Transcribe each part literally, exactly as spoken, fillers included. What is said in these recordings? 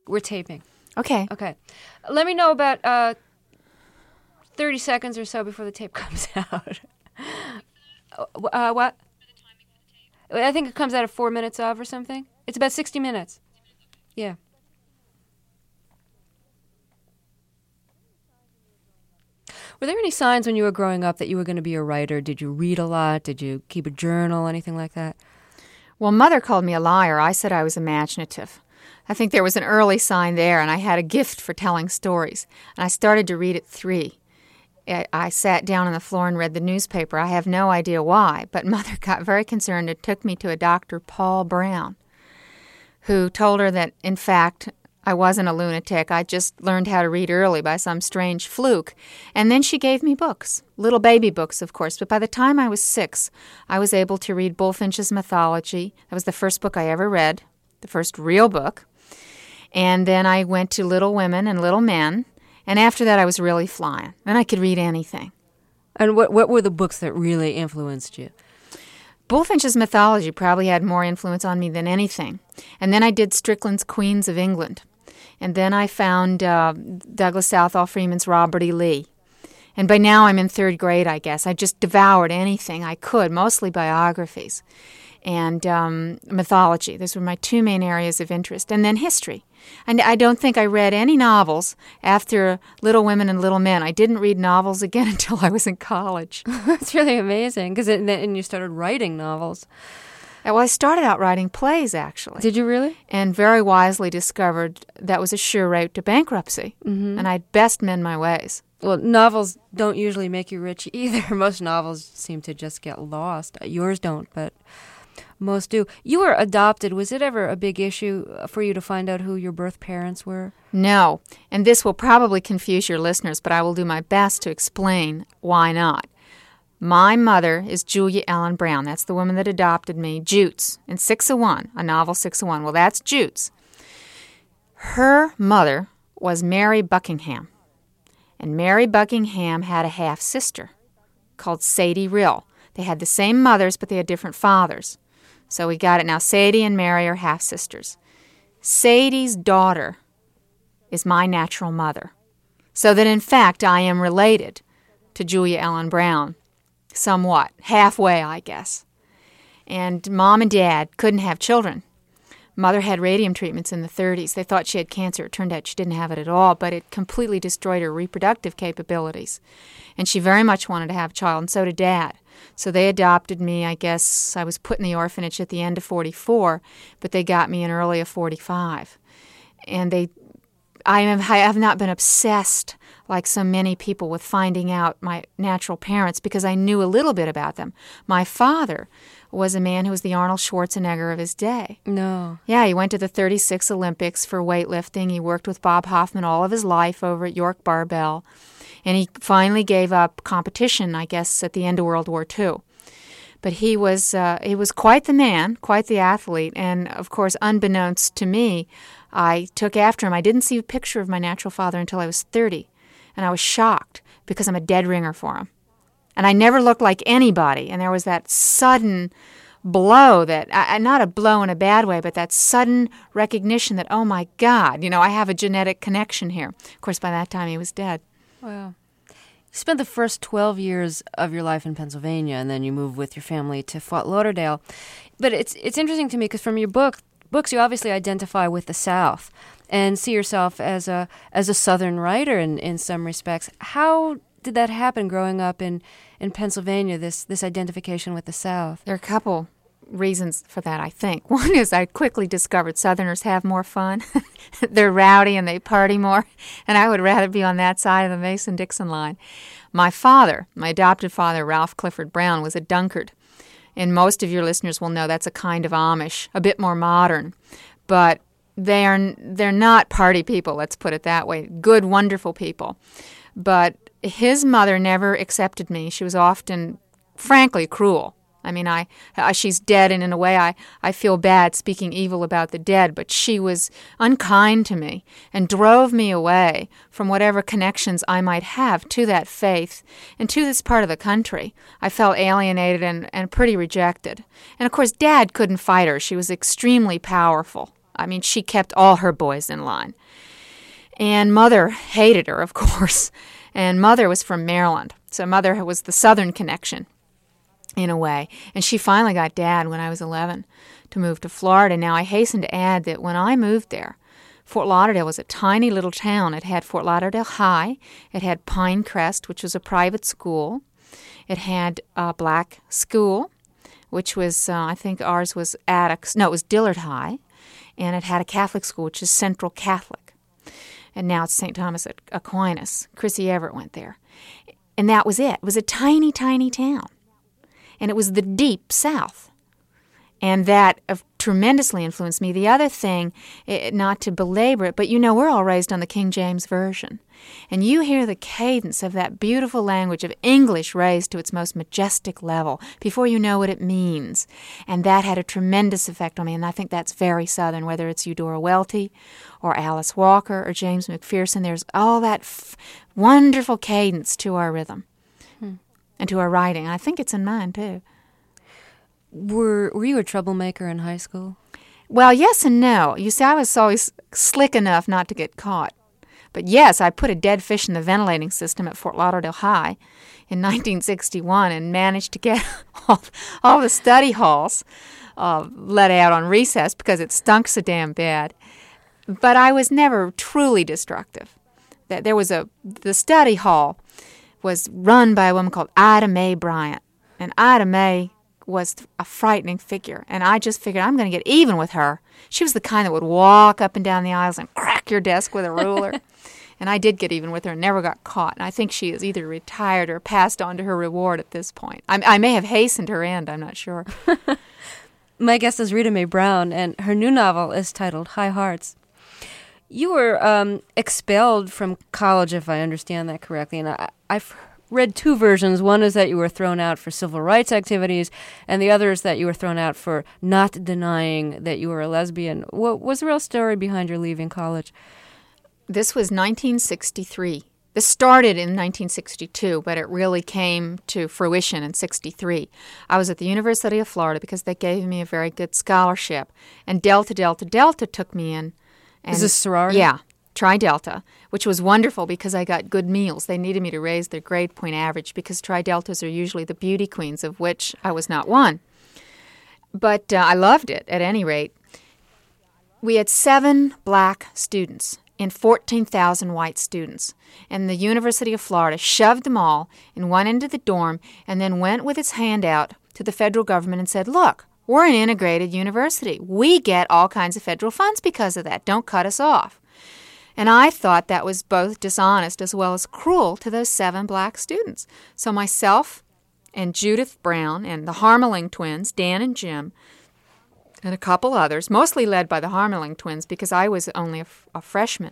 we're taping. Okay. Okay. Let me know about uh, thirty seconds or so before the tape comes out. uh, what? I think it comes out at four minutes of or something. It's about sixty minutes. Yeah. Were there any signs when you were growing up that you were going to be a writer? Did you read a lot? Did you keep a journal? Anything like that? Well, Mother called me a liar. I said I was imaginative. I think there was an early sign there, and I had a gift for telling stories. And I started to read at three. I sat down on the floor and read the newspaper. I have no idea why, but Mother got very concerned and took me to a Doctor Paul Brown, who told her that, in fact, I wasn't a lunatic. I just learned how to read early by some strange fluke. And then she gave me books, little baby books, of course. But by the time I was six, I was able to read Bulfinch's Mythology. That was the first book I ever read, the first real book. And then I went to Little Women and Little Men. And after that, I was really flying. Then I could read anything. And what what were the books that really influenced you? Bulfinch's Mythology probably had more influence on me than anything. And then I did Strickland's Queens of England. And then I found uh, Douglas Southall Freeman's Robert E. Lee. And by now I'm in third grade, I guess. I just devoured anything I could, mostly biographies and um, mythology. Those were my two main areas of interest. And then history. And I don't think I read any novels after Little Women and Little Men. I didn't read novels again until I was in college. That's really amazing, because and you started writing novels. Well, I started out writing plays, actually. Did you really? And very wisely discovered that was a sure route to bankruptcy, mm-hmm. and I'd best mend my ways. Well, novels don't usually make you rich either. Most novels seem to just get lost. Yours don't, but most do. You were adopted. Was it ever a big issue for you to find out who your birth parents were? No, and this will probably confuse your listeners, but I will do my best to explain why not. My mother is Julia Ellen Brown. That's the woman that adopted me, Jutes, in Six of One, a novel Six of One. Well, that's Jutes. Her mother was Mary Buckingham, and Mary Buckingham had a half-sister called Sadie Rill. They had the same mothers, but they had different fathers. So we got it now. Sadie and Mary are half-sisters. Sadie's daughter is my natural mother, so that, in fact, I am related to Julia Ellen Brown. Somewhat. Halfway, I guess. And Mom and Dad couldn't have children. Mother had radium treatments in the thirties. They thought she had cancer. It turned out she didn't have it at all, but it completely destroyed her reproductive capabilities. And she very much wanted to have a child, and so did Dad. So they adopted me. I guess I was put in the orphanage at the end of forty-four, but they got me in early of forty-five. And they, I have, I have not been obsessed like so many people with finding out my natural parents, because I knew a little bit about them. My father was a man who was the Arnold Schwarzenegger of his day. No. Yeah, he went to the thirty-six Olympics for weightlifting. He worked with Bob Hoffman all of his life over at York Barbell. And he finally gave up competition, I guess, at the end of World War Two. But he was uh, he was quite the man, quite the athlete. And, of course, unbeknownst to me, I took after him. I didn't see a picture of my natural father until I was thirty. And I was shocked because I'm a dead ringer for him. And I never looked like anybody. And there was that sudden blow that, uh, not a blow in a bad way, but that sudden recognition that, oh, my God, you know, I have a genetic connection here. Of course, by that time, he was dead. Wow. You spent the first twelve years of your life in Pennsylvania, and then you moved with your family to Fort Lauderdale. But it's it's interesting to me because from your book, books, you obviously identify with the South and see yourself as a as a Southern writer in, in some respects. How did that happen growing up in, in Pennsylvania, this, this identification with the South? There are a couple reasons for that, I think. One is I quickly discovered Southerners have more fun. They're rowdy and they party more, and I would rather be on that side of the Mason-Dixon line. My father, my adopted father, Ralph Clifford Brown, was a Dunkard. And most of your listeners will know that's a kind of Amish, a bit more modern. But they are, they're not party people, let's put it that way. Good, wonderful people. But his mother never accepted me. She was often, frankly, cruel. I mean, I, uh, she's dead, and in a way I, I feel bad speaking evil about the dead, but she was unkind to me and drove me away from whatever connections I might have to that faith and to this part of the country. I felt alienated and, and pretty rejected. And, of course, Dad couldn't fight her. She was extremely powerful. I mean, she kept all her boys in line. And Mother hated her, of course. And Mother was from Maryland. So Mother was the Southern connection, in a way. And she finally got Dad when I was eleven to move to Florida. Now, I hasten to add that when I moved there, Fort Lauderdale was a tiny little town. It had Fort Lauderdale High. It had Pinecrest, which was a private school. It had a black school, which was, uh, I think ours was Attucks. No, it was Dillard High. And it had a Catholic school, which is Central Catholic. And now it's Saint Thomas Aquinas. Chrissy Everett went there. And that was it. It was a tiny, tiny town. And it was the deep South. And that uh, tremendously influenced me. The other thing, it, not to belabor it, but you know, we're all raised on the King James Version. And you hear the cadence of that beautiful language of English raised to its most majestic level before you know what it means. And that had a tremendous effect on me, and I think that's very Southern, whether it's Eudora Welty or Alice Walker or James McPherson. There's all that f- wonderful cadence to our rhythm hmm. and to our writing. I think it's in mine, too. Were Were you a troublemaker in high school? Well, yes and no. You see, I was always slick enough not to get caught. But yes, I put a dead fish in the ventilating system at Fort Lauderdale High in nineteen sixty-one and managed to get all, all the study halls uh, let out on recess because it stunk so damn bad. But I was never truly destructive. That there was a the study hall was run by a woman called Ida Mae Bryant, and Ida Mae was a frightening figure, and I just figured I'm going to get even with her. She was the kind that would walk up and down the aisles and crack your desk with a ruler. And I did get even with her and never got caught. And I think she is either retired or passed on to her reward at this point. I, I may have hastened her end, I'm not sure. My guest is Rita Mae Brown, and her new novel is titled High Hearts. You were um, expelled from college, if I understand that correctly, and I, I've read two versions. One is that you were thrown out for civil rights activities, and the other is that you were thrown out for not denying that you were a lesbian. What was the real story behind your leaving college? This was nineteen sixty-three. This started in nineteen sixty-two, but it really came to fruition in sixty-three. I was at the University of Florida because they gave me a very good scholarship, and Delta Delta Delta took me in. And, is this sorority? Yeah. Tri Delta, which was wonderful because I got good meals. They needed me to raise their grade point average because Tri Deltas are usually the beauty queens, of which I was not one. But uh, I loved it, at any rate. We had seven black students and fourteen thousand white students. And the University of Florida shoved them all in one end of the dorm and then went with its hand out to the federal government and said, look, we're an integrated university. We get all kinds of federal funds because of that. Don't cut us off. And I thought that was both dishonest as well as cruel to those seven black students. So myself and Judith Brown and the Harmeling twins, Dan and Jim, and a couple others, mostly led by the Harmeling twins because I was only a, f- a freshman.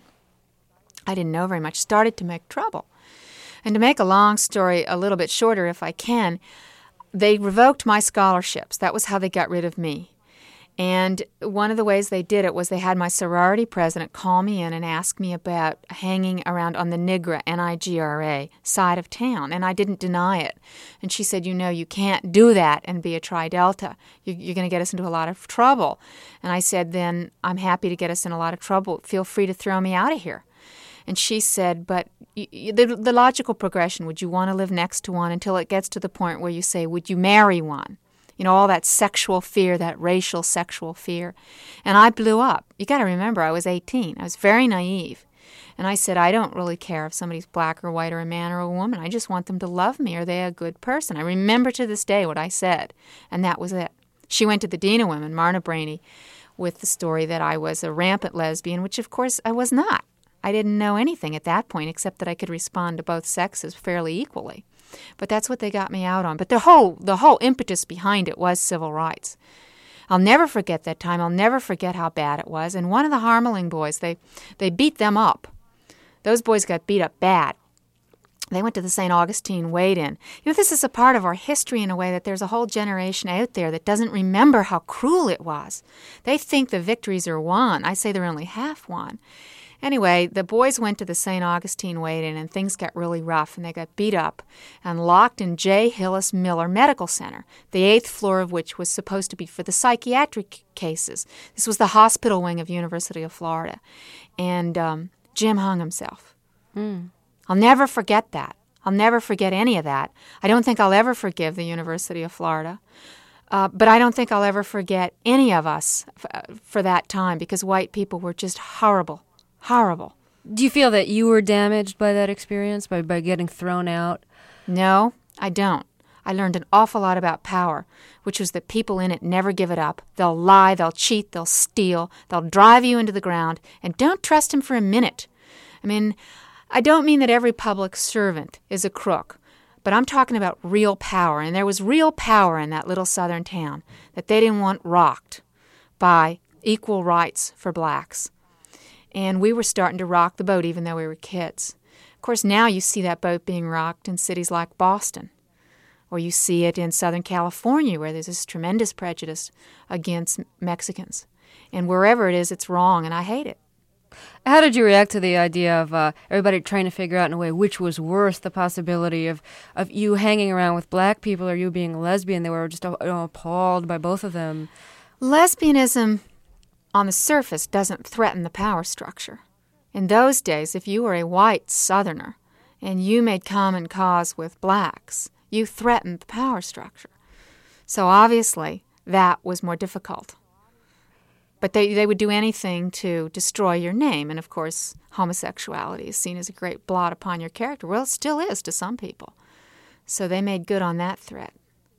I didn't know very much, started to make trouble. And to make a long story a little bit shorter, if I can, they revoked my scholarships. That was how they got rid of me. And one of the ways they did it was they had my sorority president call me in and ask me about hanging around on the NIGRA, N I G R A, side of town. And I didn't deny it. And she said, you know, you can't do that and be a Tri Delta. You, you're going to get us into a lot of trouble. And I said, then I'm happy to get us in a lot of trouble. Feel free to throw me out of here. And she said, but you, you, the, the logical progression, would you want to live next to one until it gets to the point where you say, would you marry one? You know, all that sexual fear, that racial sexual fear. And I blew up. You got to remember, I was eighteen. I was very naive. And I said, I don't really care if somebody's black or white or a man or a woman. I just want them to love me. Are they a good person? I remember to this day what I said. And that was it. She went to the Dean of Women, Marna Brainey, with the story that I was a rampant lesbian, which, of course, I was not. I didn't know anything at that point except that I could respond to both sexes fairly equally. But that's what they got me out on. But the whole the whole impetus behind it was civil rights. I'll never forget that time. I'll never forget how bad it was. And one of the Harmeling boys, they, they beat them up. Those boys got beat up bad. They went to the Saint Augustine Wade-In. You know, this is a part of our history in a way that there's a whole generation out there that doesn't remember how cruel it was. They think the victories are won. I say they're only half won. Anyway, the boys went to the Saint Augustine wait-in, and things got really rough, and they got beat up and locked in J. Hillis Miller Medical Center, the eighth floor of which was supposed to be for the psychiatric cases. This was the hospital wing of University of Florida. And um, Jim hung himself. Mm. I'll never forget that. I'll never forget any of that. I don't think I'll ever forgive the University of Florida. Uh, but I don't think I'll ever forget any of us f- for that time, because white people were just horrible. Horrible. Do you feel that you were damaged by that experience, by, by getting thrown out? No, I don't. I learned an awful lot about power, which was that people in it never give it up. They'll lie, they'll cheat, they'll steal, they'll drive you into the ground, and don't trust them for a minute. I mean, I don't mean that every public servant is a crook, but I'm talking about real power, and there was real power in that little southern town that they didn't want rocked by equal rights for blacks. And we were starting to rock the boat even though we were kids. Of course, now you see that boat being rocked in cities like Boston, or you see it in Southern California where there's this tremendous prejudice against Mexicans. And wherever it is, it's wrong, and I hate it. How did you react to the idea of uh, everybody trying to figure out in a way which was worse, the possibility of, of you hanging around with black people or you being a lesbian? They were just you know, appalled by both of them. Lesbianism on the surface doesn't threaten the power structure. In those days, if you were a white Southerner and you made common cause with blacks, you threatened the power structure. So obviously, that was more difficult. But they, they would do anything to destroy your name. And of course, homosexuality is seen as a great blot upon your character. Well, it still is to some people. So they made good on that threat.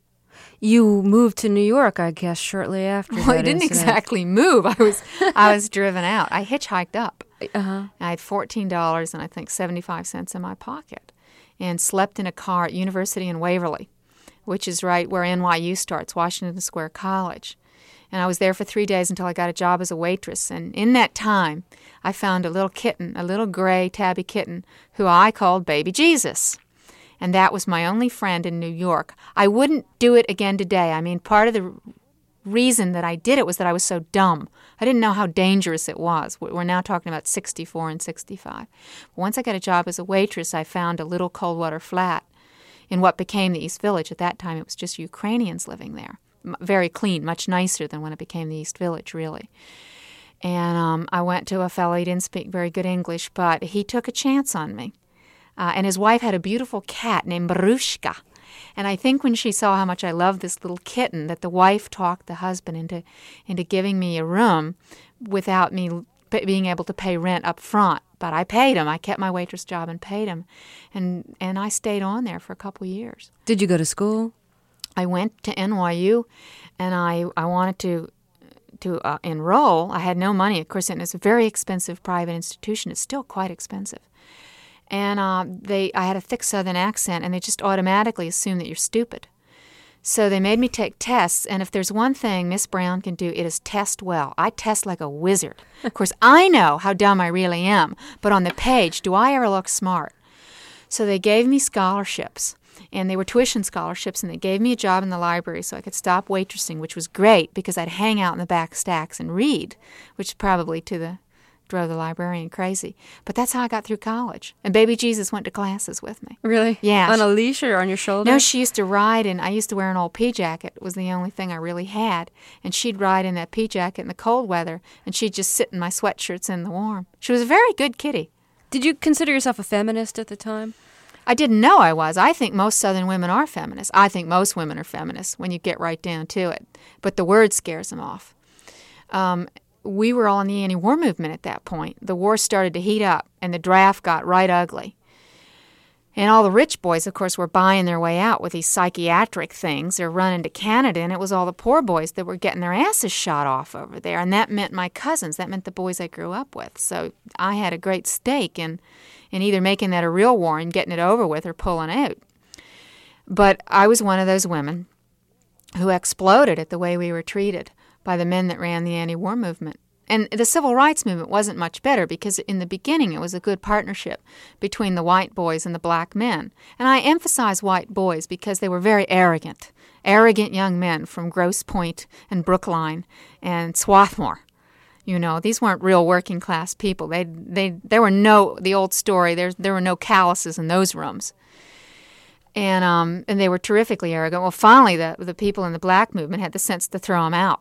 You moved to New York, I guess, shortly after well, that I didn't incident. exactly move. I was I was driven out. I hitchhiked up. Uh-huh. I had fourteen dollars and I think seventy-five cents in my pocket, and slept in a car at University in Waverly, which is right where N Y U starts, Washington Square College. And I was there for three days until I got a job as a waitress. And in that time, I found a little kitten, a little gray tabby kitten, who I called Baby Jesus. And that was my only friend in New York. I wouldn't do it again today. I mean, part of the reason that I did it was that I was so dumb. I didn't know how dangerous it was. We're now talking about sixty-four and sixty-five. Once I got a job as a waitress, I found a little Coldwater flat in what became the East Village. At that time, it was just Ukrainians living there. Very clean, much nicer than when it became the East Village, really. And um, I went to a fellow. He didn't speak very good English, but he took a chance on me. Uh, and his wife had a beautiful cat named Barushka. And I think when she saw how much I loved this little kitten, that the wife talked the husband into into giving me a room without me p- being able to pay rent up front. But I paid him. I kept my waitress job and paid him. And, and I stayed on there for a couple years. Did you go to school? I went to N Y U, and I, I wanted to to uh, enroll. I had no money. Of course, and it's a very expensive private institution. It's still quite expensive. And uh, they, I had a thick Southern accent, and they just automatically assume that you're stupid. So they made me take tests, and if there's one thing Miss Brown can do, it is test well. I test like a wizard. Of course, I know how dumb I really am, but on the page, do I ever look smart? So they gave me scholarships, and they were tuition scholarships, and they gave me a job in the library so I could stop waitressing, which was great because I'd hang out in the back stacks and read, which probably to the drove the librarian crazy. But that's how I got through college. And Baby Jesus went to classes with me. Really? Yeah. On a leash or on your shoulder? No, she used to ride, and I used to wear an old pea jacket. It was the only thing I really had. And she'd ride in that pea jacket in the cold weather, and she'd just sit in my sweatshirts in the warm. She was a very good kitty. Did you consider yourself a feminist at the time? I didn't know I was. I think most Southern women are feminists. I think most women are feminists when you get right down to it. But the word scares them off. Um, we were all in the anti-war movement at that point. The war started to heat up, and the draft got right ugly. And all the rich boys, of course, were buying their way out with these psychiatric things. They're running to Canada, and it was all the poor boys that were getting their asses shot off over there. And that meant my cousins. That meant the boys I grew up with. So I had a great stake in, in either making that a real war and getting it over with or pulling out. But I was one of those women who exploded at the way we were treated by the men that ran the anti-war movement. And the civil rights movement wasn't much better because in the beginning it was a good partnership between the white boys and the black men. And I emphasize white boys because they were very arrogant, arrogant young men from Grosse Pointe and Brookline and Swarthmore. You know, these weren't real working class people. They, they, there were no, the old story, there, there were no calluses in those rooms. And um, and they were terrifically arrogant. Well, finally, the the people in the black movement had the sense to throw them out.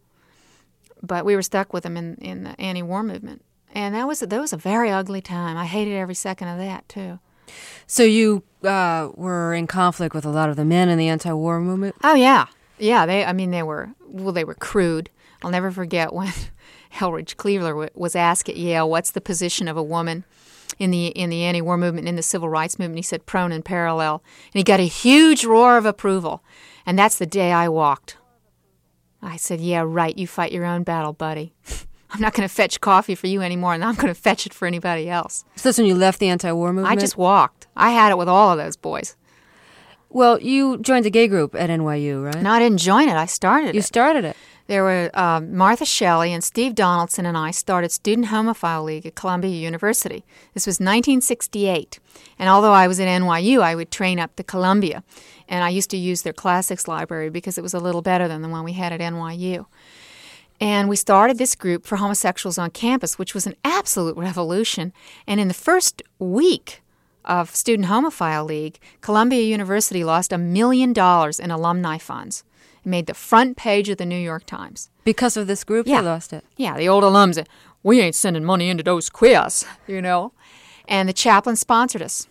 But we were stuck with them in, in the anti-war movement. And that was, that was a very ugly time. I hated every second of that, too. So you uh, were in conflict with a lot of the men in the anti-war movement? Oh, yeah. Yeah, they. I mean, they were, well, they were crude. I'll never forget when Elridge Cleaver was asked at Yale, what's the position of a woman in the in the anti-war movement, in the civil rights movement? He said, prone and parallel. And he got a huge roar of approval. And that's the day I walked. I said, yeah, right, you fight your own battle, buddy. I'm not going to fetch coffee for you anymore, and I'm going to fetch it for anybody else. So that's when you left the anti-war movement? I just walked. I had it with all of those boys. Well, you joined a gay group at N Y U, right? No, I didn't join it. I started You it. started it. There were uh, Martha Shelley and Steve Donaldson and I started Student Homophile League at Columbia University. This was nineteen sixty-eight. And although I was at N Y U, I would train up to Columbia. And I used to use their classics library because it was a little better than the one we had at N Y U. And we started this group for homosexuals on campus, which was an absolute revolution. And in the first week of Student Homophile League, Columbia University lost a million dollars in alumni funds. It made the front page of the New York Times. Because of this group, Yeah. you lost it? Yeah, the old alums said, we ain't sending money into those queers, you know. And the chaplain sponsored us.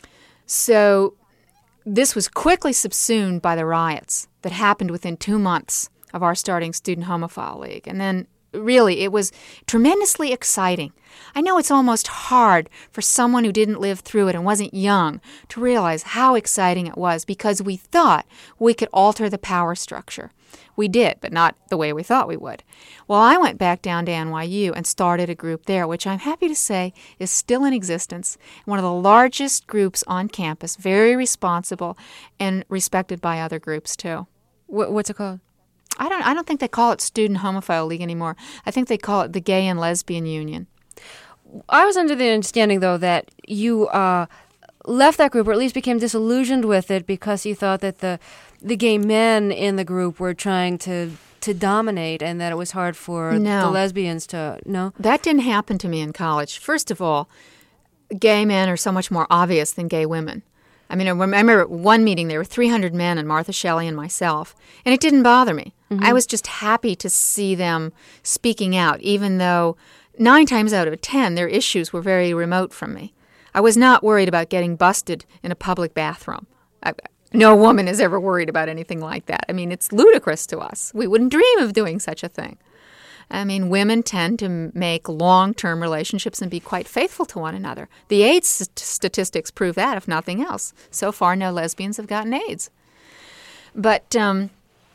So this was quickly subsumed by the riots that happened within two months of our starting Student Homophile League. And then really it was tremendously exciting. I know it's almost hard for someone who didn't live through it and wasn't young to realize how exciting it was because we thought we could alter the power structure. We did, but not the way we thought we would. Well, I went back down to N Y U and started a group there, which I'm happy to say is still in existence, one of the largest groups on campus, very responsible and respected by other groups too. Wh- what's it called? I don't I don't think they call it Student Homophile League anymore. I think they call it the Gay and Lesbian Union. I was under the understanding, though, that you uh, left that group, or at least became disillusioned with it, because you thought that the the gay men in the group were trying to to dominate, and that it was hard for No. the lesbians to no. That didn't happen to me in college. First of all, gay men are so much more obvious than gay women. I mean, I remember at one meeting there were three hundred men and Martha Shelley and myself, and it didn't bother me. I was just happy to see them speaking out, even though nine times out of ten their issues were very remote from me. I was not worried about getting busted in a public bathroom. I, no woman is ever worried about anything like that. I mean, it's ludicrous to us. We wouldn't dream of doing such a thing. I mean, women tend to make long-term relationships and be quite faithful to one another. The AIDS st- statistics prove that, if nothing else. So far, no lesbians have gotten AIDS. But um,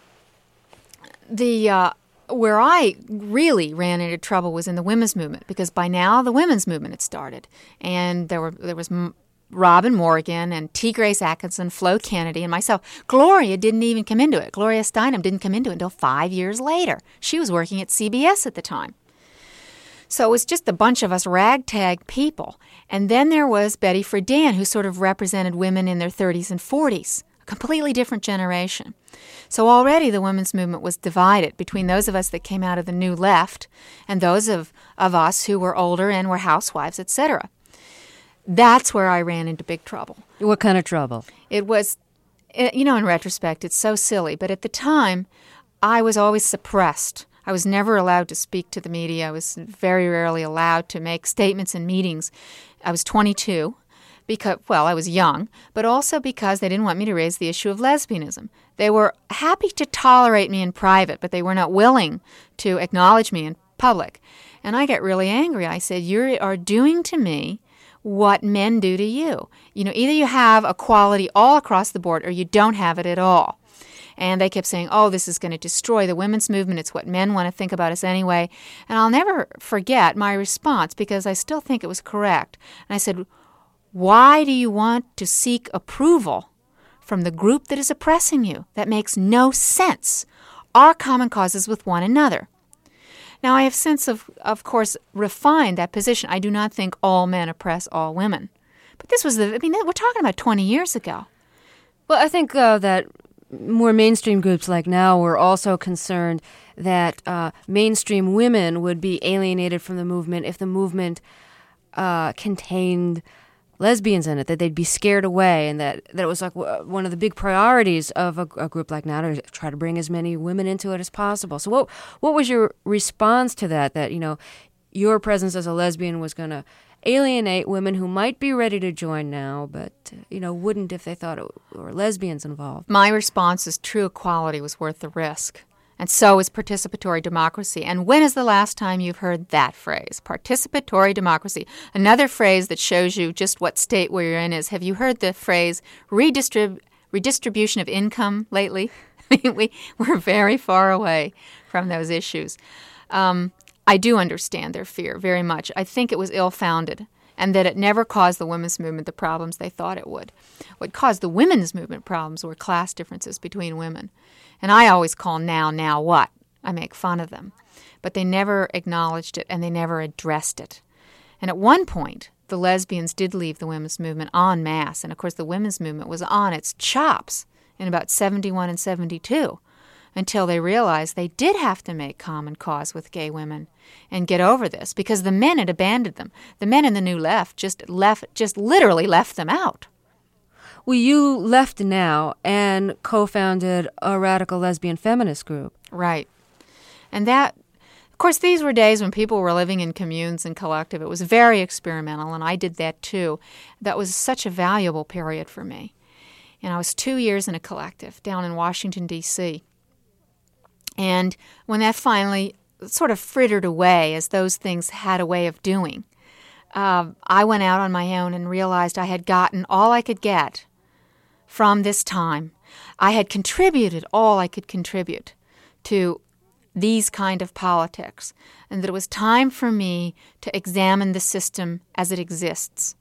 the uh, where I really ran into trouble was in the women's movement, because by now the women's movement had started, and there were there was M- Robin Morgan and T. Grace Atkinson, Flo Kennedy, and myself. Gloria didn't even come into it. Gloria Steinem didn't come into it until five years later. She was working at C B S at the time. So it was just a bunch of us ragtag people. And then there was Betty Friedan, who sort of represented women in their thirties and forties, a completely different generation. So already the women's movement was divided between those of us that came out of the new left and those of, of us who were older and were housewives, et cetera. That's where I ran into big trouble. What kind of trouble? It was, you know, in retrospect, it's so silly. But at the time, I was always suppressed. I was never allowed to speak to the media. I was very rarely allowed to make statements in meetings. I was twenty-two, because, well, I was young, but also because they didn't want me to raise the issue of lesbianism. They were happy to tolerate me in private, but they were not willing to acknowledge me in public. And I got really angry. I said, you are doing to me what men do to you. You know, either you have equality all across the board or you don't have it at all. And they kept saying, oh, this is going to destroy the women's movement. It's what men want to think about us anyway. And I'll never forget my response, because I still think it was correct. And I said, why do you want to seek approval from the group that is oppressing you? That makes no sense. Our common cause is with one another. Now, I have since, of, of course, refined that position. I do not think all men oppress all women. But this was the, I mean, we're talking about twenty years ago. Well, I think uh, that more mainstream groups like Now were also concerned that uh, mainstream women would be alienated from the movement if the movement uh, contained lesbians in it, that they'd be scared away, and that, that it was like w- one of the big priorities of a, a group like Now to try to bring as many women into it as possible. So what what was your response to that, that, you know, your presence as a lesbian was going to alienate women who might be ready to join Now, but, you know, wouldn't if they thought it were lesbians involved? My response is true equality was worth the risk. And so is participatory democracy. And when is the last time you've heard that phrase, participatory democracy? Another phrase that shows you just what state we're in is, have you heard the phrase redistrib- redistribution of income lately? we, we're very far away from those issues. Um, I do understand their fear very much. I think it was ill-founded, and that it never caused the women's movement the problems they thought it would. What caused the women's movement problems were class differences between women. And I always call Now, now what? I make fun of them. But they never acknowledged it, and they never addressed it. And at one point, the lesbians did leave the women's movement en masse. And, of course, the women's movement was on its chops in about seventy-one and seventy-two, until they realized they did have to make common cause with gay women and get over this, because the men had abandoned them. The men in the New Left just left, just literally left them out. Well, you left Now and co-founded a radical lesbian feminist group. Right. And that, of course, these were days when people were living in communes and collective. It was very experimental, and I did that too. That was such a valuable period for me. And I was two years in a collective down in Washington, D C And when that finally sort of frittered away, as those things had a way of doing, uh, I went out on my own and realized I had gotten all I could get from this time. I had contributed all I could contribute to these kind of politics, and that it was time for me to examine the system as it exists.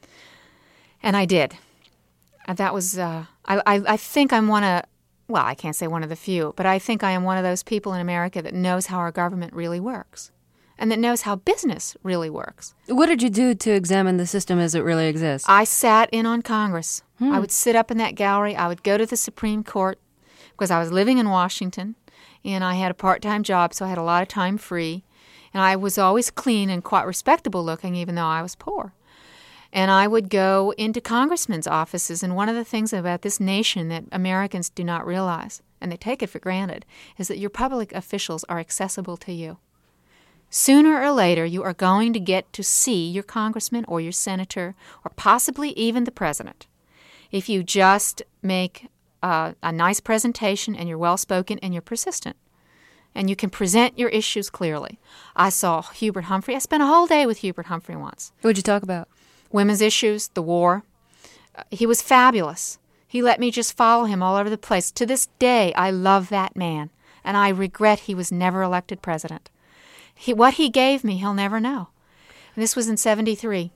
And I did. And that was, uh, I, I, I think I'm one of, well, I can't say one of the few, but I think I am one of those people in America that knows how our government really works, and that knows how business really works. What did you do to examine the system as it really exists? I sat in on Congress. Hmm. I would sit up in that gallery. I would go to the Supreme Court, because I was living in Washington, and I had a part-time job, so I had a lot of time free. And I was always clean and quite respectable looking, even though I was poor. And I would go into congressmen's offices, and one of the things about this nation that Americans do not realize, and they take it for granted, is that your public officials are accessible to you. Sooner or later, you are going to get to see your congressman or your senator, or possibly even the president, if you just make uh, a nice presentation and you're well-spoken and you're persistent. And you can present your issues clearly. I saw Hubert Humphrey. I spent a whole day with Hubert Humphrey once. What did you talk about? Women's issues, the war. Uh, he was fabulous. He let me just follow him all over the place. To this day, I love that man, and I regret he was never elected president. He, what he gave me, he'll never know. And this was in seventy-three.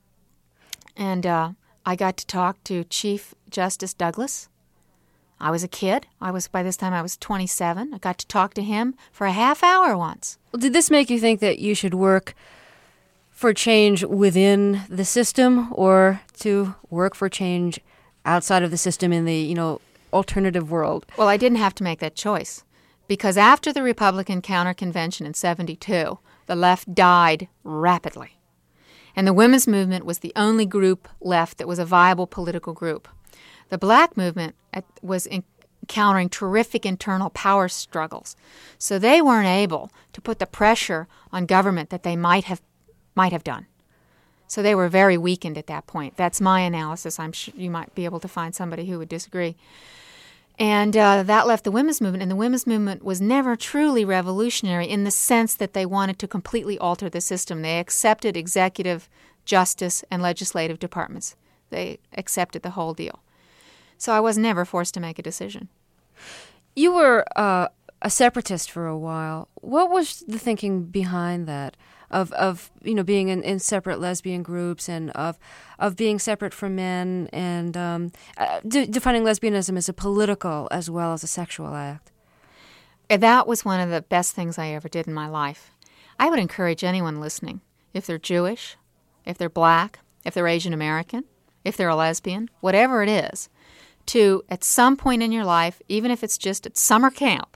And uh, I got to talk to Chief Justice Douglas. I was a kid. I was by this time I was twenty-seven. I got to talk to him for a half hour once. Well, did this make you think that you should work for change within the system, or to work for change outside of the system in the, you know, alternative world? Well, I didn't have to make that choice, because after the Republican counter-convention in seventy-two, the left died rapidly. And the women's movement was the only group left that was a viable political group. The black movement was encountering terrific internal power struggles, so they weren't able to put the pressure on government that they might have might have done. So they were very weakened at that point. That's my analysis. I'm sure you might be able to find somebody who would disagree. And uh, that left the women's movement, and the women's movement was never truly revolutionary in the sense that they wanted to completely alter the system. They accepted executive, justice, and legislative departments. They accepted the whole deal. So I was never forced to make a decision. You were uh, a separatist for a while. What was the thinking behind that? Of, of you know, being in, in separate lesbian groups, and of of being separate from men, and um, uh, de- defining lesbianism as a political as well as a sexual act. That was one of the best things I ever did in my life. I would encourage anyone listening, if they're Jewish, if they're black, if they're Asian American, if they're a lesbian, whatever it is, to, at some point in your life, even if it's just at summer camp,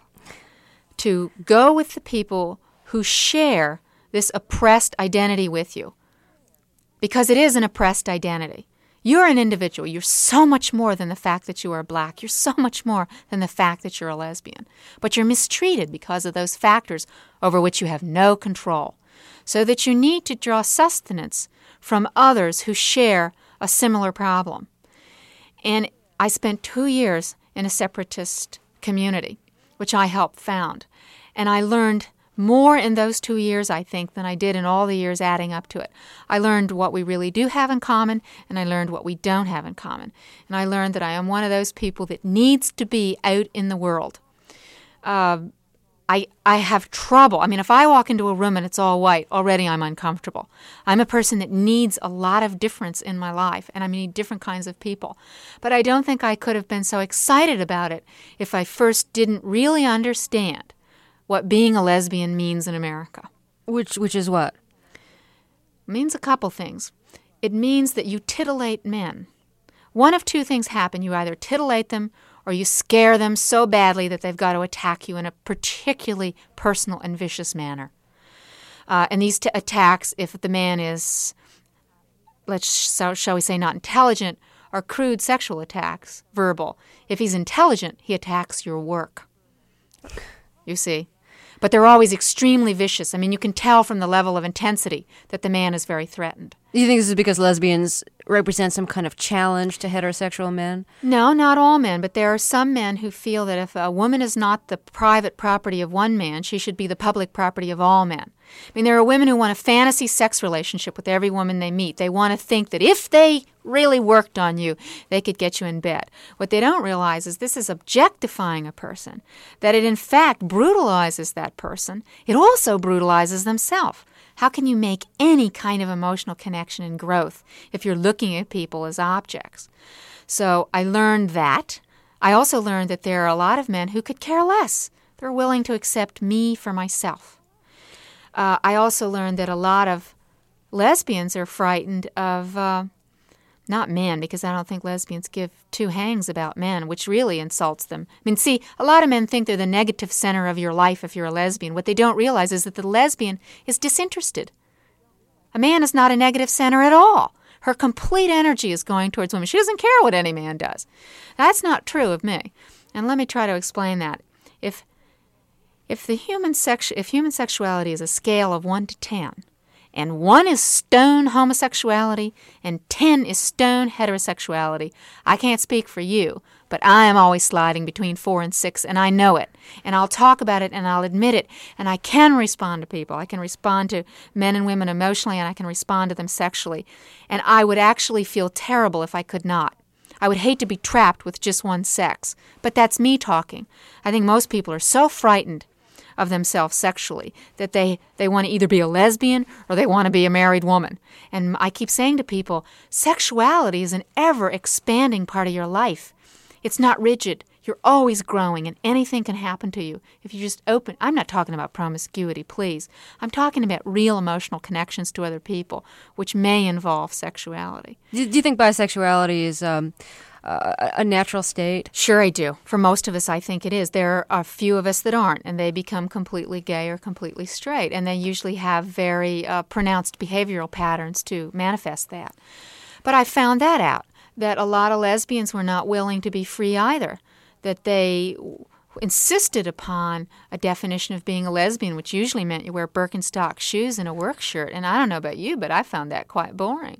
to go with the people who share this oppressed identity with you. Because it is an oppressed identity. You're an individual. You're so much more than the fact that you are black. You're so much more than the fact that you're a lesbian. But you're mistreated because of those factors over which you have no control. So that you need to draw sustenance from others who share a similar problem. And I spent two years in a separatist community, which I helped found. And I learned more in those two years, I think, than I did in all the years adding up to it. I learned what we really do have in common, and I learned what we don't have in common. And I learned that I am one of those people that needs to be out in the world. Uh, I I have trouble. I mean, if I walk into a room and it's all white, already I'm uncomfortable. I'm a person that needs a lot of difference in my life, and I need different kinds of people. But I don't think I could have been so excited about it if I first didn't really understand what being a lesbian means in America. Which which is what? It means a couple things. It means that you titillate men. One of two things happen. You either titillate them or you scare them so badly that they've got to attack you in a particularly personal and vicious manner. Uh, and these t- attacks, if the man is, let's so, shall we say, not intelligent, are crude sexual attacks, verbal. If he's intelligent, he attacks your work. You see? But they're always extremely vicious. I mean, you can tell from the level of intensity that the man is very threatened. Do you think this is because lesbians represent some kind of challenge to heterosexual men? No, not all men, but there are some men who feel that if a woman is not the private property of one man, she should be the public property of all men. I mean, there are women who want a fantasy sex relationship with every woman they meet. They want to think that if they really worked on you, they could get you in bed. What they don't realize is this is objectifying a person, that it in fact brutalizes that person. It also brutalizes themselves. How can you make any kind of emotional connection and growth if you're looking at people as objects? So I learned that. I also learned that there are a lot of men who could care less. They're willing to accept me for myself. Uh, I also learned that a lot of lesbians are frightened of, uh, not men, because I don't think lesbians give two hangs about men, which really insults them. I mean, see, a lot of men think they're the negative center of your life if you're a lesbian. What they don't realize is that the lesbian is disinterested. A man is not a negative center at all. Her complete energy is going towards women. She doesn't care what any man does. That's not true of me. And let me try to explain that. If if the human sex if human sexuality is a scale of one to ten, and one is stone homosexuality, and ten is stone heterosexuality, I can't speak for you, but I am always sliding between four and six, and I know it. And I'll talk about it, and I'll admit it, and I can respond to people. I can respond to men and women emotionally, and I can respond to them sexually. And I would actually feel terrible if I could not. I would hate to be trapped with just one sex. But that's me talking. I think most people are so frightened of themselves sexually that they, they want to either be a lesbian or they want to be a married woman. And I keep saying to people, sexuality is an ever-expanding part of your life. It's not rigid. You're always growing, and anything can happen to you if you just open. I'm not talking about promiscuity, please. I'm talking about real emotional connections to other people, which may involve sexuality. Do, do you think bisexuality is um, uh, a natural state? Sure, I do. For most of us, I think it is. There are a few of us that aren't, and they become completely gay or completely straight, and they usually have very uh, pronounced behavioral patterns to manifest that. But I found that out, that a lot of lesbians were not willing to be free either, that they insisted upon a definition of being a lesbian, which usually meant you wear Birkenstock shoes and a work shirt. And I don't know about you, but I found that quite boring.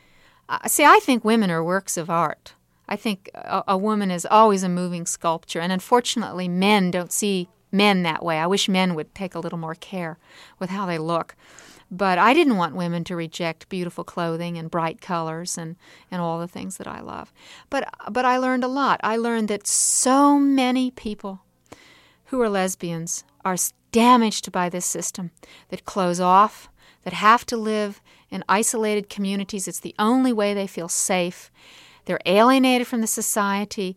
Uh, see, I think women are works of art. I think a, a woman is always a moving sculpture, and unfortunately men don't see men that way. I wish men would take a little more care with how they look. But I didn't want women to reject beautiful clothing and bright colors and, and all the things that I love. But but I learned a lot. I learned that so many people who are lesbians are damaged by this system, that close off, that have to live in isolated communities. It's the only way they feel safe. They're alienated from the society.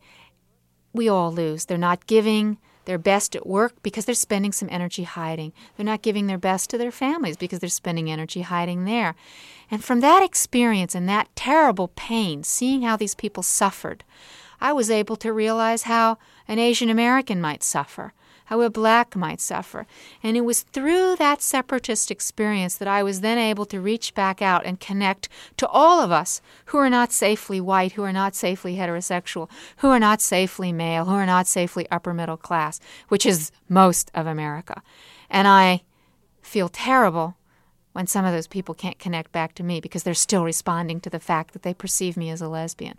We all lose. They're not giving their best at work because they're spending some energy hiding. They're not giving their best to their families because they're spending energy hiding there. And from that experience and that terrible pain, seeing how these people suffered, I was able to realize how an Asian American might suffer, how a black might suffer. And it was through that separatist experience that I was then able to reach back out and connect to all of us who are not safely white, who are not safely heterosexual, who are not safely male, who are not safely upper middle class, which is most of America. And I feel terrible when some of those people can't connect back to me because they're still responding to the fact that they perceive me as a lesbian.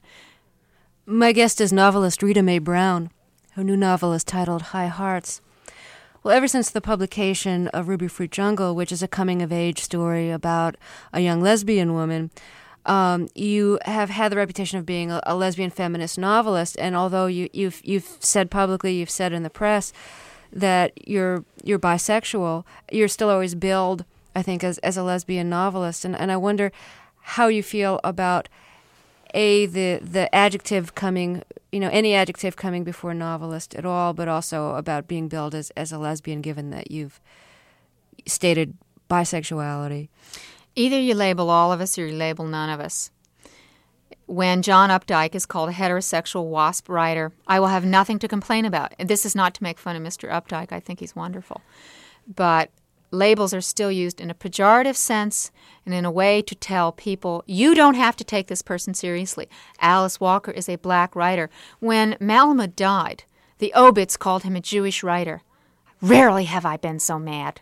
My guest is novelist Rita Mae Brown. Her new novel is titled High Hearts. Well, ever since the publication of Ruby Fruit Jungle, which is a coming-of-age story about a young lesbian woman, um, you have had the reputation of being a, a lesbian feminist novelist. And although you, you've you've said publicly, you've said in the press that you're you're bisexual, you're still always billed, I think, as as a lesbian novelist. And and I wonder how you feel about A, the, the adjective coming, you know, any adjective coming before novelist at all, but also about being billed as, as a lesbian, given that you've stated bisexuality. Either you label all of us or you label none of us. When John Updike is called a heterosexual WASP writer, I will have nothing to complain about. And this is not to make fun of Mister Updike. I think he's wonderful. But labels are still used in a pejorative sense and in a way to tell people, you don't have to take this person seriously. Alice Walker is a black writer. When Malamud died, the obits called him a Jewish writer. Rarely have I been so mad.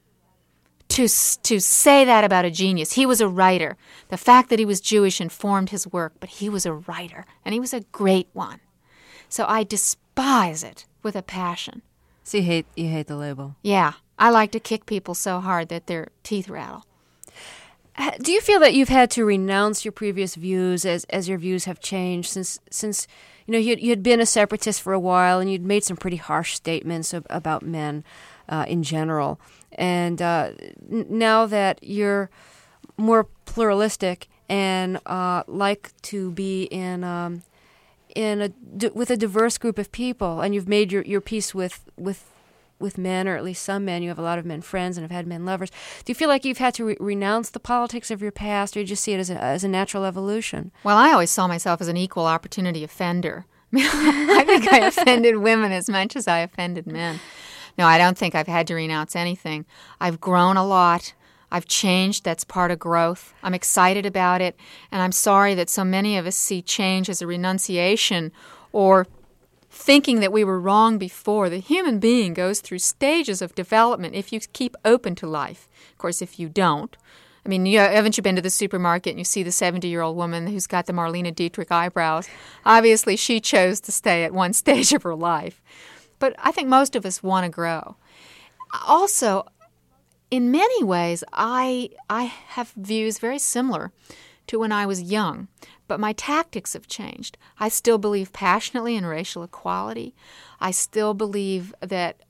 To, to say that about a genius. He was a writer. The fact that he was Jewish informed his work, but he was a writer, and he was a great one. So I despise it with a passion. So you hate, you hate the label? Yeah. I like to kick people so hard that their teeth rattle. Do you feel that you've had to renounce your previous views as, as your views have changed since, since you know, you you had been a separatist for a while and you'd made some pretty harsh statements ab- about men uh, in general. And uh, n- now that you're more pluralistic and uh, like to be in um, in a d- with a diverse group of people, and you've made your, your peace with with with men, or at least some men, you have a lot of men friends and have had men lovers. Do you feel like you've had to re- renounce the politics of your past, or you just see it as a, as a natural evolution? Well, I always saw myself as an equal opportunity offender. I think I offended women as much as I offended men. No, I don't think I've had to renounce anything. I've grown a lot. I've changed. That's part of growth. I'm excited about it, and I'm sorry that so many of us see change as a renunciation or thinking that we were wrong before. The human being goes through stages of development if you keep open to life. Of course, if you don't. I mean, you, haven't you been to the supermarket and you see the seventy-year-old woman who's got the Marlene Dietrich eyebrows? Obviously, she chose to stay at one stage of her life. But I think most of us want to grow. Also, in many ways, I I have views very similar to when I was young. But my tactics have changed. I still believe passionately in racial equality. I still believe that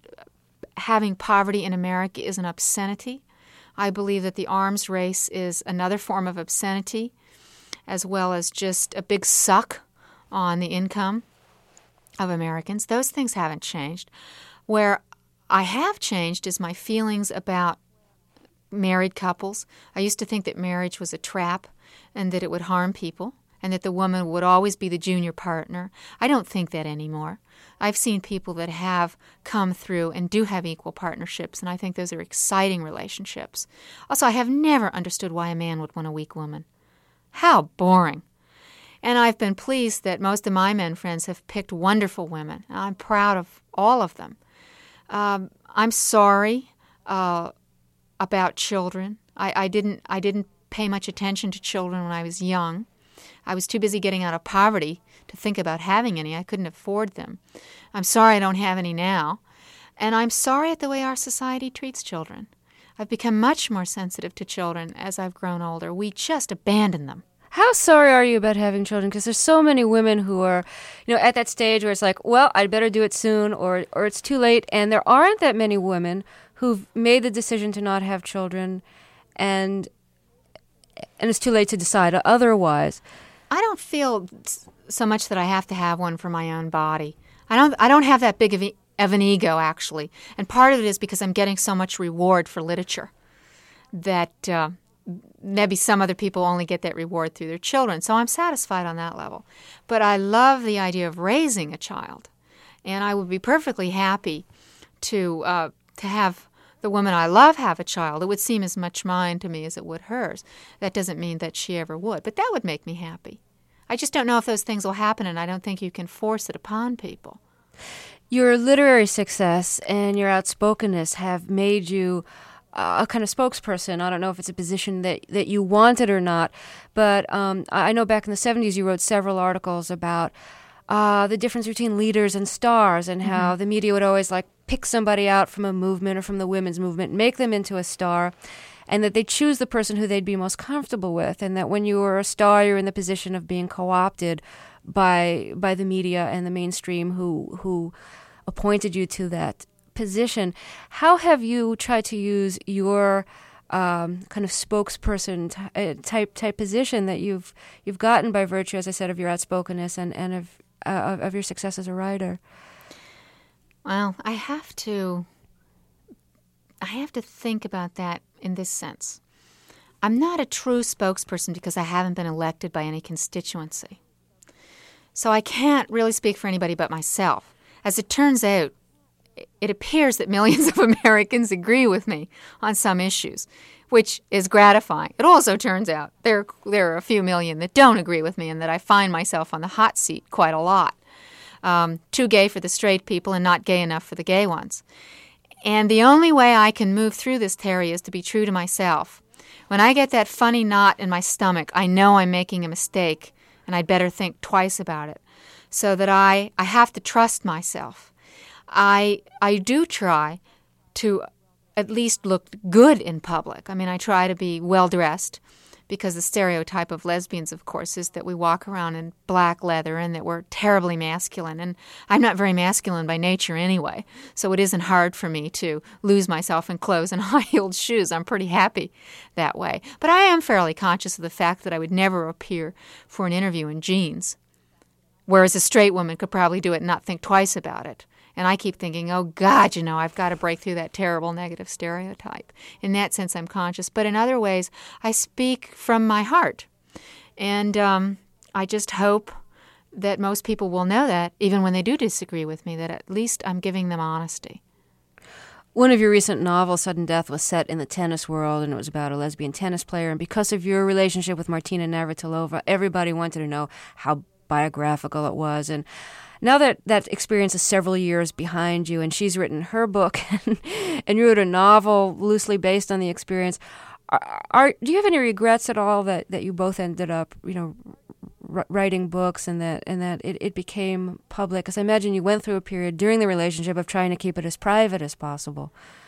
having poverty in America is an obscenity. I believe that the arms race is another form of obscenity, as well as just a big suck on the income of Americans. Those things haven't changed. Where I have changed is my feelings about married couples. I used to think that marriage was a trap and that it would harm people and that the woman would always be the junior partner. I don't think that anymore. I've seen people that have come through and do have equal partnerships, and I think those are exciting relationships. Also, I have never understood why a man would want a weak woman. How boring. And I've been pleased that most of my men friends have picked wonderful women. I'm proud of all of them. Um, I'm sorry uh, about children. I, I didn't. I didn't pay much attention to children when I was young. I was too busy getting out of poverty to think about having any. I couldn't afford them. I'm sorry I don't have any now. And I'm sorry at the way our society treats children. I've become much more sensitive to children as I've grown older. We just abandon them. How sorry are you about having children? Because there's so many women who are, you know, at that stage where it's like, well, I'd better do it soon, or or it's too late. And there aren't that many women who've made the decision to not have children, and and it's too late to decide otherwise. I don't feel so much that I have to have one for my own body. I don't. I don't have that big of, e- of an ego, actually. And part of it is because I'm getting so much reward for literature that. Uh, maybe some other people only get that reward through their children. So I'm satisfied on that level. But I love the idea of raising a child. And I would be perfectly happy to uh, to have the woman I love have a child. It would seem as much mine to me as it would hers. That doesn't mean that she ever would, but that would make me happy. I just don't know if those things will happen, and I don't think you can force it upon people. Your literary success and your outspokenness have made you uh, a kind of spokesperson. I don't know if it's a position that, that you wanted or not, but um, I know back in the seventies you wrote several articles about Uh, the difference between leaders and stars, and how mm-hmm. the media would always like pick somebody out from a movement or from the women's movement, make them into a star, and that they choose the person who they'd be most comfortable with, and that when you were a star, you're in the position of being co-opted by by the media and the mainstream who who appointed you to that position. How have you tried to use your Um, kind of spokesperson t- type type position that you've you've gotten by virtue, as I said, of your outspokenness and and of uh, of, of your success as a writer? Well, I have to I have to think about that in this sense. I'm not a true spokesperson because I haven't been elected by any constituency. So I can't really speak for anybody but myself. As it turns out, it appears that millions of Americans agree with me on some issues, which is gratifying. It also turns out there, there are a few million that don't agree with me and that I find myself on the hot seat quite a lot. Um, too gay for the straight people and not gay enough for the gay ones. And the only way I can move through this, Terry, is to be true to myself. When I get that funny knot in my stomach, I know I'm making a mistake and I'd better think twice about it, so that I, I have to trust myself. I I do try to at least look good in public. I mean, I try to be well-dressed, because the stereotype of lesbians, of course, is that we walk around in black leather and that we're terribly masculine. And I'm not very masculine by nature anyway, so it isn't hard for me to lose myself in clothes and high-heeled shoes. I'm pretty happy that way. But I am fairly conscious of the fact that I would never appear for an interview in jeans, whereas a straight woman could probably do it and not think twice about it. And I keep thinking, oh, God, you know, I've got to break through that terrible negative stereotype. In that sense, I'm conscious. But in other ways, I speak from my heart. And um, I just hope that most people will know that, even when they do disagree with me, that at least I'm giving them honesty. One of your recent novels, Sudden Death, was set in the tennis world, and it was about a lesbian tennis player. And because of your relationship with Martina Navratilova, everybody wanted to know how biographical it was. And now that that experience is several years behind you, and she's written her book, and, and you wrote a novel loosely based on the experience, are, are do you have any regrets at all that, that you both ended up, you know, r- writing books and that and that it, it became public? Because I imagine you went through a period during the relationship of trying to keep it as private as possible.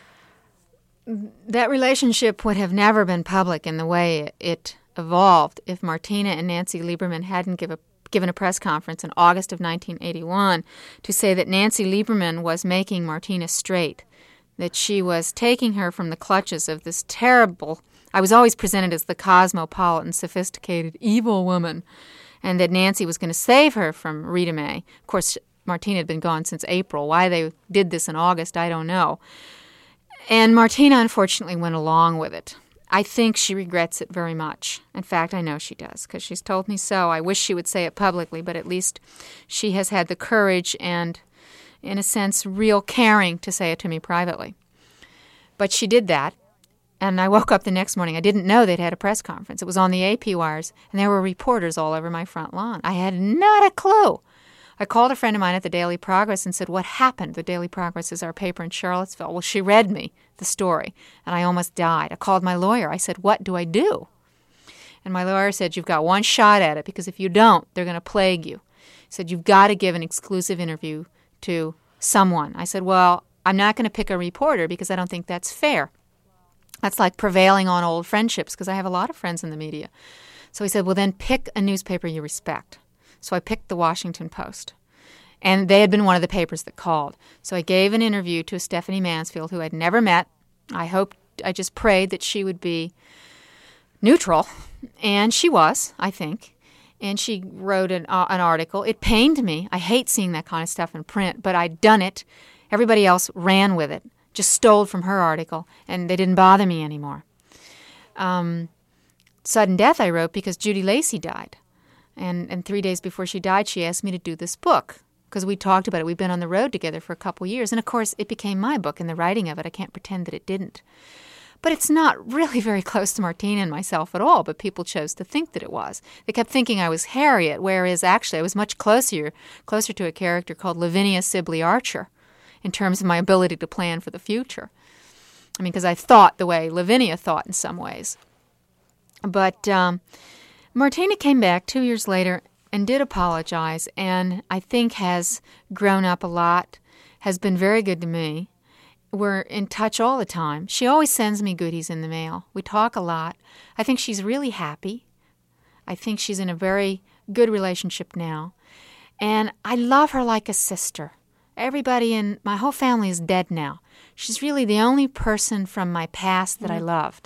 That relationship would have never been public in the way it evolved if Martina and Nancy Lieberman hadn't given a given a press conference in August of nineteen eighty-one to say that Nancy Lieberman was making Martina straight, that she was taking her from the clutches of this terrible, I was always presented as the cosmopolitan, sophisticated, evil woman, and that Nancy was going to save her from Rita Mae. Of course, Martina had been gone since April. Why they did this in August, I don't know. And Martina, unfortunately, went along with it. I think she regrets it very much. In fact, I know she does, because she's told me so. I wish she would say it publicly, but at least she has had the courage and, in a sense, real caring to say it to me privately. But she did that, and I woke up the next morning. I didn't know they'd had a press conference. It was on the A P wires, and there were reporters all over my front lawn. I had not a clue. I called a friend of mine at the Daily Progress and said, what happened? The Daily Progress is our paper in Charlottesville. Well, she read me the story, and I almost died. I called my lawyer. I said, what do I do? And my lawyer said, you've got one shot at it, because if you don't, they're going to plague you. He said, you've got to give an exclusive interview to someone. I said, well, I'm not going to pick a reporter because I don't think that's fair. That's like prevailing on old friendships, because I have a lot of friends in the media. So he said, well, then pick a newspaper you respect. So I picked the Washington Post. And they had been one of the papers that called. So I gave an interview to Stephanie Mansfield, who I'd never met. I hoped, I just prayed that she would be neutral. And she was, I think. And she wrote an, uh, an article. It pained me. I hate seeing that kind of stuff in print, but I'd done it. Everybody else ran with it, just stole from her article, and they didn't bother me anymore. Um, Sudden Death I wrote because Judy Lacey died. And, and three days before she died, she asked me to do this book because we talked about it. We've been on the road together for a couple years. And, of course, it became my book in the writing of it. I can't pretend that it didn't. But it's not really very close to Martina and myself at all, but people chose to think that it was. They kept thinking I was Harriet, whereas actually I was much closer, closer to a character called Lavinia Sibley Archer in terms of my ability to plan for the future. I mean, because I thought the way Lavinia thought in some ways. But um, Martina came back two years later and did apologize, and I think has grown up a lot, has been very good to me. We're in touch all the time. She always sends me goodies in the mail. We talk a lot. I think she's really happy. I think she's in a very good relationship now. And I love her like a sister. Everybody in my whole family is dead now. She's really the only person from my past that mm-hmm. I loved.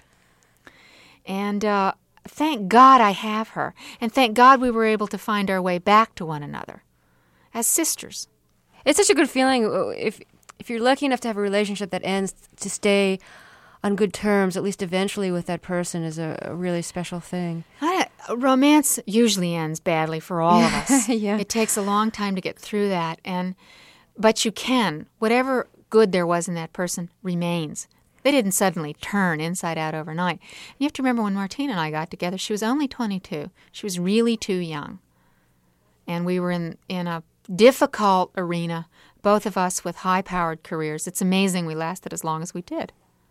And uh, thank God I have her. And thank God we were able to find our way back to one another as sisters. It's such a good feeling if if you're lucky enough to have a relationship that ends, to stay on good terms, at least eventually with that person, is a, a really special thing. I, romance usually ends badly for all of us. Yeah. It takes a long time to get through that. and But you can. Whatever good there was in that person remains. They didn't suddenly turn inside out overnight. You have to remember when Martina and I got together, she was only twenty-two. She was really too young. And we were in, in a difficult arena, both of us with high-powered careers. It's amazing we lasted as long as we did.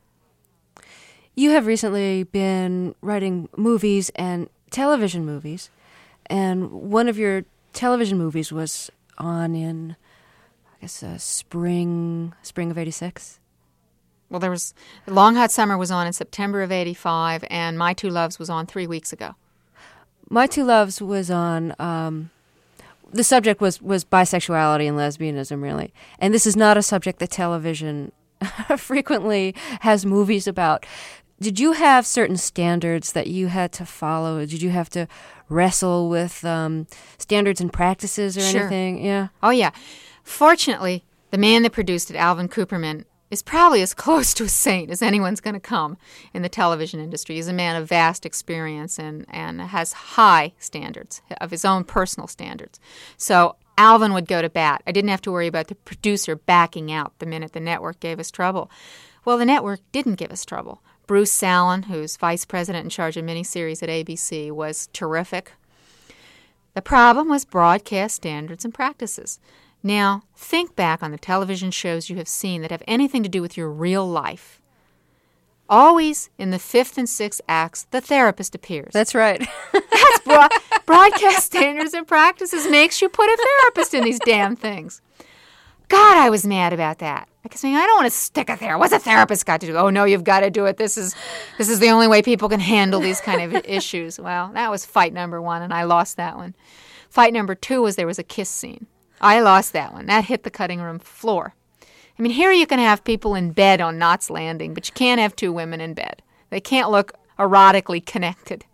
You have recently been writing movies and television movies, and one of your television movies was on in, I guess, uh, spring spring of eighty-six. Well, there was Long Hot Summer was on in September of eighty-five, and My Two Loves was on three weeks ago. My Two Loves was on. Um, the subject was was bisexuality and lesbianism, really, and this is not a subject that television frequently has movies about. Did you have certain standards that you had to follow? Did you have to wrestle with um, standards and practices or sure. anything? Yeah. Oh, yeah. Fortunately, the man that produced it, Alvin Cooperman, is probably as close to a saint as anyone's going to come in the television industry. He's a man of vast experience and, and has high standards, of his own personal standards. So Alvin would go to bat. I didn't have to worry about the producer backing out the minute the network gave us trouble. Well, the network didn't give us trouble. Bruce Sallin, who's vice president in charge of miniseries at A B C, was terrific. The problem was broadcast standards and practices. Now, think back on the television shows you have seen that have anything to do with your real life. Always in the fifth and sixth acts, the therapist appears. That's right. That's broad- broadcast standards and practices makes you put a therapist in these damn things. God, I was mad about that. Because I mean, I don't want to stick a therapist. What's a therapist got to do? Oh, no, you've got to do it. This is this is the only way people can handle these kind of issues. Well, that was fight number one, and I lost that one. Fight number two was there was a kiss scene. I lost that one. That hit the cutting room floor. I mean, here you can have people in bed on Knots Landing, but you can't have two women in bed. They can't look erotically connected.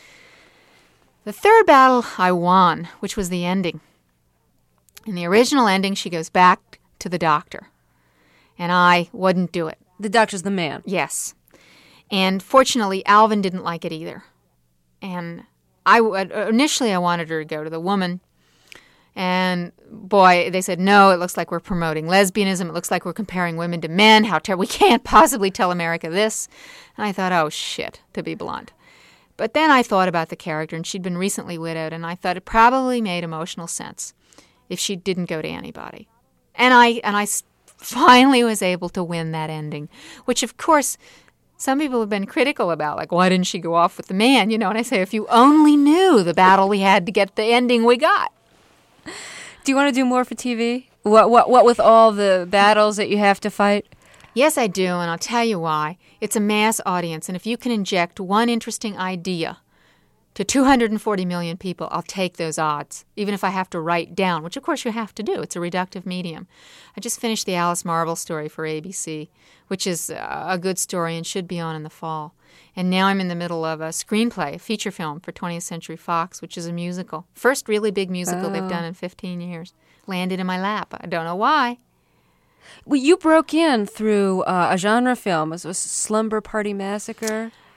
The third battle I won, which was the ending. In the original ending, she goes back to the doctor. And I wouldn't do it. The doctor's the man. Yes. And fortunately, Alvin didn't like it either. And I initially I wanted her to go to the woman. And boy, they said, no, it looks like we're promoting lesbianism. It looks like we're comparing women to men. How ter- we can't possibly tell America this. And I thought, oh, shit, to be blunt. But then I thought about the character, and she'd been recently widowed, and I thought it probably made emotional sense if she didn't go to anybody. And I and I finally was able to win that ending, which, of course, some people have been critical about, like, why didn't she go off with the man? You know, and I say, if you only knew the battle we had to get the ending we got. Do you want to do more for T V? What, what, what with all the battles that you have to fight? Yes, I do, and I'll tell you why. It's a mass audience, and if you can inject one interesting idea to two hundred forty million people, I'll take those odds, even if I have to write down, which of course you have to do. It's a reductive medium. I just finished the Alice Marble story for A B C, which is a good story and should be on in the fall. And now I'm in the middle of a screenplay, a feature film for twentieth Century Fox, which is a musical. First really big musical oh. they've done in fifteen years. Landed in my lap. I don't know why. Well, you broke in through uh, a genre film. It was Slumber Party Massacre.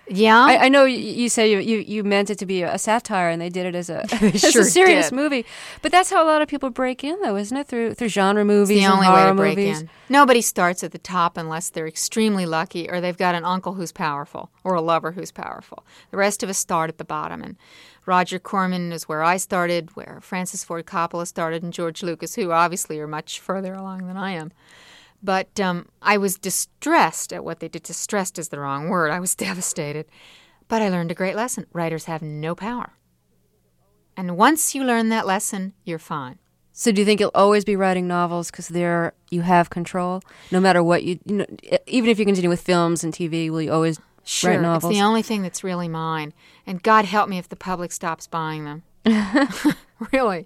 Yeah. I, I know you, you say you, you, you meant it to be a satire, and they did it as a, as sure a serious did. movie. But that's how a lot of people break in, though, isn't it? Through through genre movies It's the and only horror way to break movies. in. Nobody starts at the top unless they're extremely lucky or they've got an uncle who's powerful or a lover who's powerful. The rest of us start at the bottom. And Roger Corman is where I started, where Francis Ford Coppola started, and George Lucas, who obviously are much further along than I am. But um, I was distressed at what they did. Distressed is the wrong word. I was devastated. But I learned a great lesson. Writers have no power. And once you learn that lesson, you're fine. So do you think you'll always be writing novels because there you have control? No matter what you, you know, even if you continue with films and T V, will you always sure, write novels? It's the only thing that's really mine. And God help me if the public stops buying them. Really.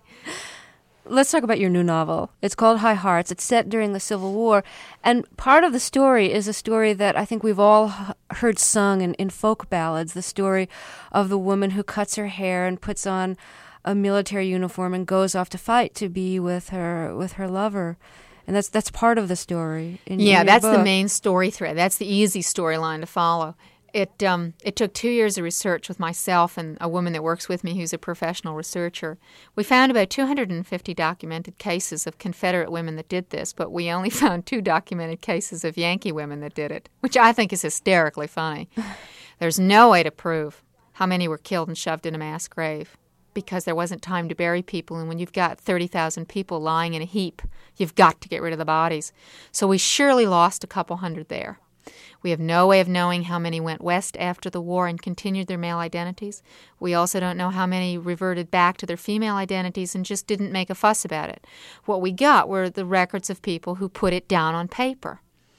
Let's talk about your new novel. It's called High Hearts. It's set during the Civil War. And part of the story is a story that I think we've all h- heard sung in, in folk ballads, the story of the woman who cuts her hair and puts on a military uniform and goes off to fight to be with her with her lover. And that's that's part of the story. In, yeah, in your that's book. the main story thread. That's the easy storyline to follow. It um, it took two years of research with myself and a woman that works with me who's a professional researcher. We found about two hundred fifty documented cases of Confederate women that did this, but we only found two documented cases of Yankee women that did it, which I think is hysterically funny. There's no way to prove how many were killed and shoved in a mass grave because there wasn't time to bury people, and when you've got thirty thousand people lying in a heap, you've got to get rid of the bodies. So we surely lost a couple hundred there. We have no way of knowing how many went west after the war and continued their male identities. We also don't know how many reverted back to their female identities and just didn't make a fuss about it. What we got were the records of people who put it down on paper.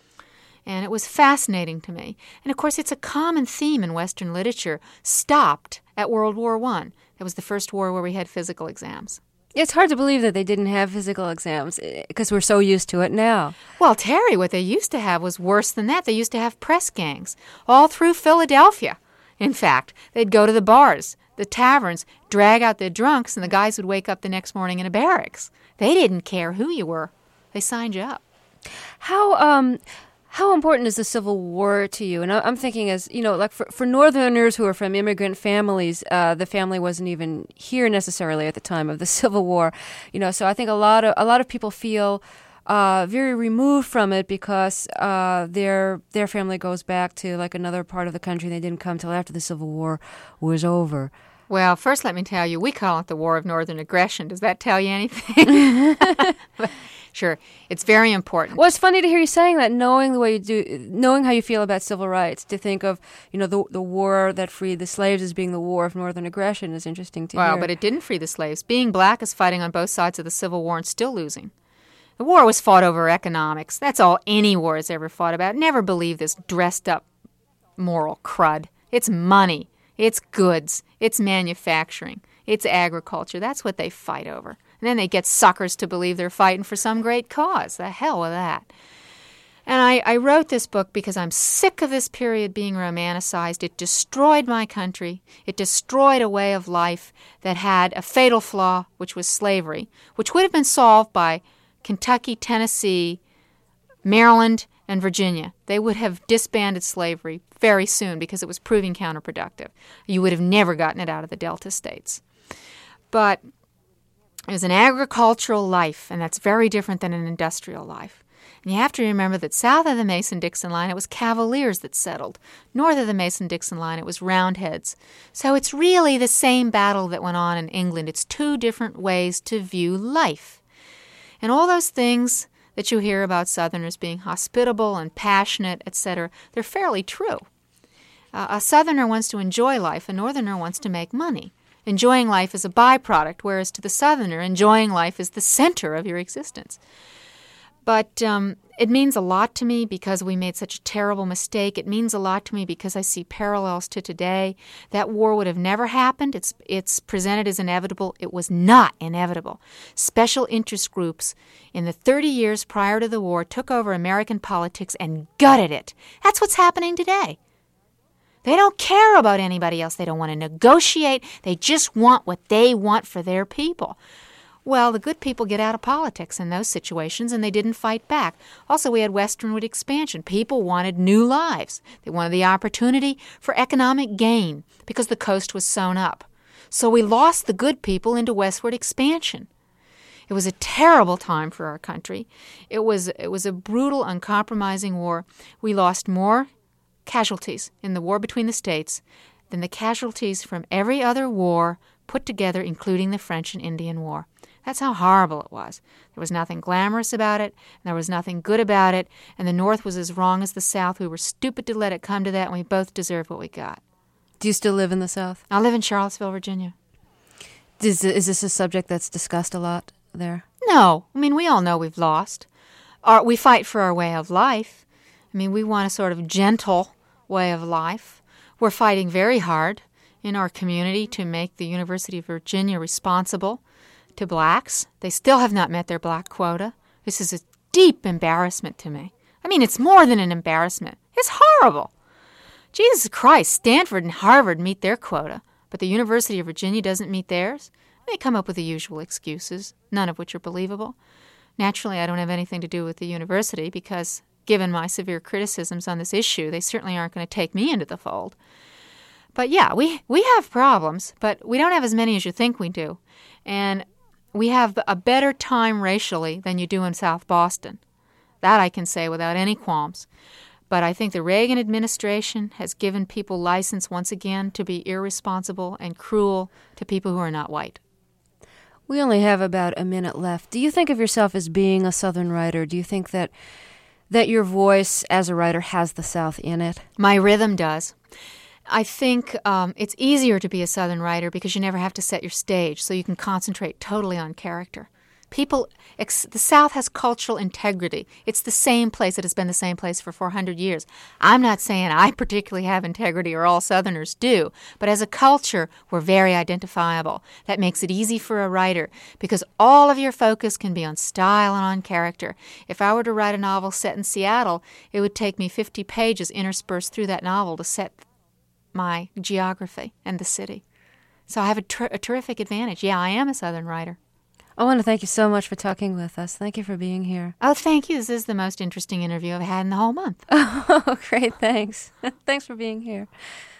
And it was fascinating to me. And of course, it's a common theme in Western literature, stopped at World War One. That was the first war where we had physical exams. It's hard to believe that they didn't have physical exams because we're so used to it now. Well, Terry, what they used to have was worse than that. They used to have press gangs all through Philadelphia. In fact, they'd go to the bars, the taverns, drag out their drunks, and the guys would wake up the next morning in a barracks. They didn't care who you were. They signed you up. How um how important is the Civil War to you? And I- I'm thinking as, you know, like for, for Northerners who are from immigrant families, uh, the family wasn't even here necessarily at the time of the Civil War. You know, so I think a lot of a lot of people feel uh, very removed from it because uh, their their family goes back to like another part of the country. They didn't come till after the Civil War was over. Well, first let me tell you, we call it the War of Northern Aggression. Does that tell you anything? Sure, it's very important. Well, it's funny to hear you saying that, knowing the way you do, knowing how you feel about civil rights. To think of, you know, the the war that freed the slaves as being the War of Northern Aggression is interesting to well, hear. Well, but it didn't free the slaves. Being black is fighting on both sides of the Civil War and still losing. The war was fought over economics. That's all any war has ever fought about. Never believe this dressed-up moral crud. It's money. It's goods. It's manufacturing. It's agriculture. That's what they fight over. And then they get suckers to believe they're fighting for some great cause. The hell with that. And I, I wrote this book because I'm sick of this period being romanticized. It destroyed my country. It destroyed a way of life that had a fatal flaw, which was slavery, which would have been solved by Kentucky, Tennessee, Maryland, and Virginia. They would have disbanded slavery very soon because it was proving counterproductive. You would have never gotten it out of the Delta states. But it was an agricultural life, and that's very different than an industrial life. And you have to remember that south of the Mason-Dixon line, it was Cavaliers that settled. North of the Mason-Dixon line, it was Roundheads. So it's really the same battle that went on in England. It's two different ways to view life. And all those things that you hear about Southerners being hospitable and passionate, et cetera, they're fairly true. Uh, a Southerner wants to enjoy life. A Northerner wants to make money. Enjoying life is a byproduct, whereas to the Southerner, enjoying life is the center of your existence. But um, it means a lot to me because we made such a terrible mistake. It means a lot to me because I see parallels to today. That war would have never happened. It's it's presented as inevitable. It was not inevitable. Special interest groups in the thirty years prior to the war took over American politics and gutted it. That's what's happening today. They don't care about anybody else. They don't want to negotiate. They just want what they want for their people. Well, the good people get out of politics in those situations, and they didn't fight back. Also, we had westernward expansion. People wanted new lives. They wanted the opportunity for economic gain because the coast was sewn up. So we lost the good people into westward expansion. It was a terrible time for our country. It was it was a brutal, uncompromising war. We lost more casualties in the war between the states than the casualties from every other war put together, including the French and Indian War. That's how horrible it was. There was nothing glamorous about it, and there was nothing good about it, and the North was as wrong as the South. We were stupid to let it come to that, and we both deserved what we got. Do you still live in the South? I live in Charlottesville, Virginia. Is, is this a subject that's discussed a lot there? No. I mean, we all know we've lost. Our, we fight for our way of life. I mean, we want a sort of gentle way of life. We're fighting very hard in our community to make the University of Virginia responsible to blacks. They still have not met their black quota. This is a deep embarrassment to me. I mean, it's more than an embarrassment. It's horrible. Jesus Christ, Stanford and Harvard meet their quota, but the University of Virginia doesn't meet theirs. They come up with the usual excuses, none of which are believable. Naturally, I don't have anything to do with the university because, given my severe criticisms on this issue, they certainly aren't going to take me into the fold. But yeah, we, we have problems, but we don't have as many as you think we do. And we have a better time racially than you do in South Boston. That I can say without any qualms. But I think the Reagan administration has given people license once again to be irresponsible and cruel to people who are not white. We only have about a minute left. Do you think of yourself as being a Southern writer? Do you think that that your voice as a writer has the South in it? My rhythm does. I think um, it's easier to be a Southern writer because you never have to set your stage, so you can concentrate totally on character. People, ex- the South has cultural integrity. It's the same place. It has been the same place for four hundred years. I'm not saying I particularly have integrity or all Southerners do, but as a culture, we're very identifiable. That makes it easy for a writer because all of your focus can be on style and on character. If I were to write a novel set in Seattle, it would take me fifty pages interspersed through that novel to set my geography and the city. So I have a, ter- a terrific advantage. Yeah, I am a Southern writer. I want to thank you so much for talking with us. Thank you for being here. Oh, thank you. This is the most interesting interview I've had in the whole month. Oh, great. Thanks. Thanks for being here.